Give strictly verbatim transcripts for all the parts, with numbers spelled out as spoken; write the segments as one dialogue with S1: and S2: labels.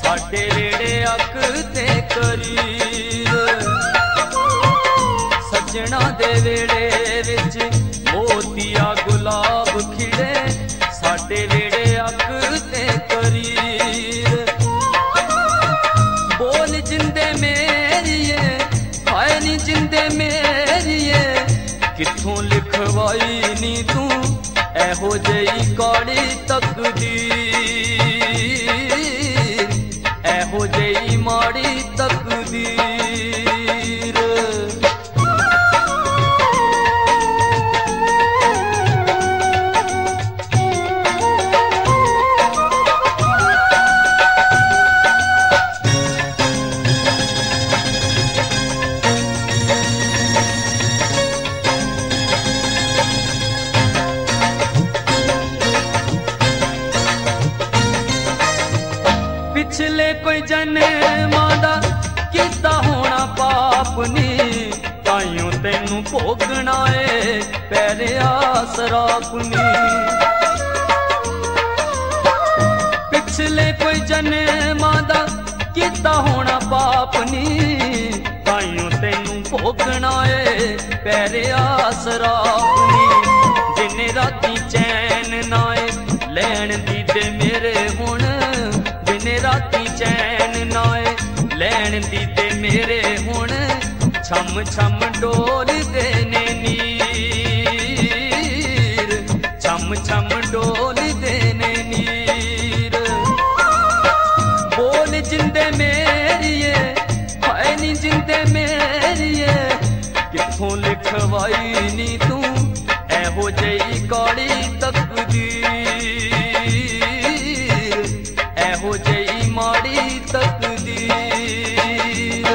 S1: साडे वेड़े अक ते करीर सजना दे वेड़े विच मोतिया गुलाब खिड़े साडे वेड़े अक ते करीर बोल जिंदे मेरिए हाय नी जिंदे मेरिए किथों लिखवाई नी तू एहो जई कौड़ी तकदीर एहो जई माड़ी तकदीर। पिछले कोई जन्मां दा कीता होना पाप नी ताइयों तैनू भोगना ए पैरिया सराप नी। पिछले कोई जन्मां दा कीता होना पाप नी ताइयों तैनू भोगना ए पैरिया सराप नी। दिन राती चैन नाए लैण दी ते मेरे हुण दिन राती चैन नाए लैण दी ते मेरे हुण छम छम डोल देने नीर छम छम डोल देने नीर। बोल जिंदे मेरिए हाय नी जिंदे मेरिए किथों लिखवाई नी तू एहो जई कौड़ी तकदीर एहो जई माड़ी तकदीर।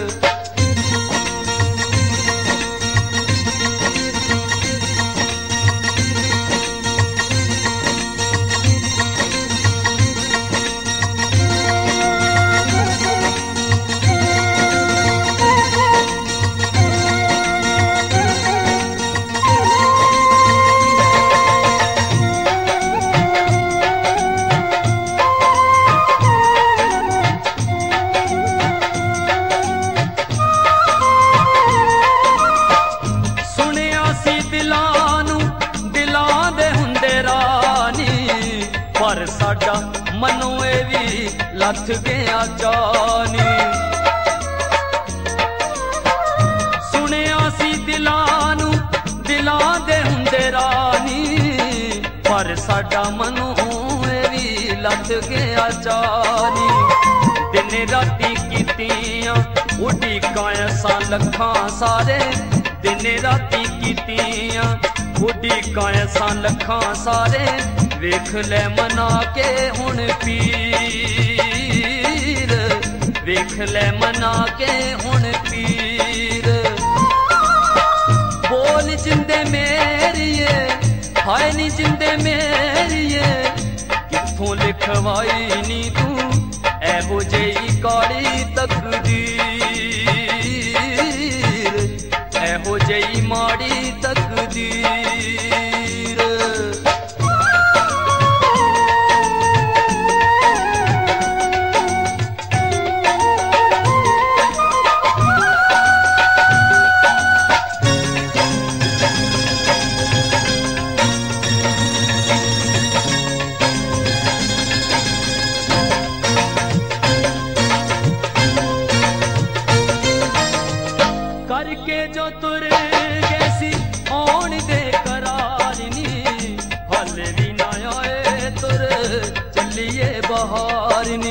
S1: पर साडा मनो ए भी लथ गया जानी सुनिया सी दिलानू दिलां दे हुंदे रानी पर साडा मनो ए भी लथ गया जानी। दिन राती कीतियां उड़ी काया सा लखां सारे दिन राती कीतियां उड़ी काया सा लखां सारे वेख ले मना के हुण पीर वेख ले मना के हुण पीर। बोल जिंदे मेरिए हाय नी जिंदे मेरिए किथों लिखवाई नी तू एहो जई कौड़ी तकदीर एहो जई माड़ी तकदीर। करके जो तुर गैसी आउण दे करार नी हले भी ना आए तुर चलिए बहार नी।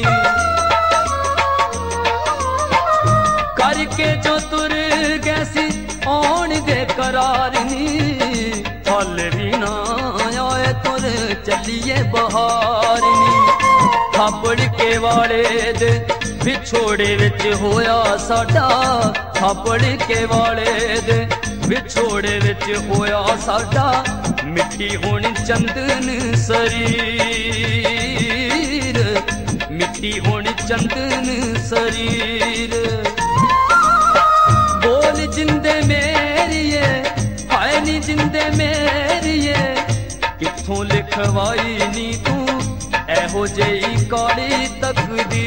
S1: करके जो तुर गैसी आउण दे करार नी हले भी ना आए तुर चलिए बहार नी। थापड़ के वाले दे विछोड़े विच होया साडा थापड़ के वाले दे विछोड़े विच होया साडा मिट्टी होनी चंदन शरीर मिट्टी होनी चंदन शरीर। बोल जिंदे मेरिए हाय नी जिंदे मेरिए किथों लिखवाई नी तू एहो जई कौड़ी तकदीर।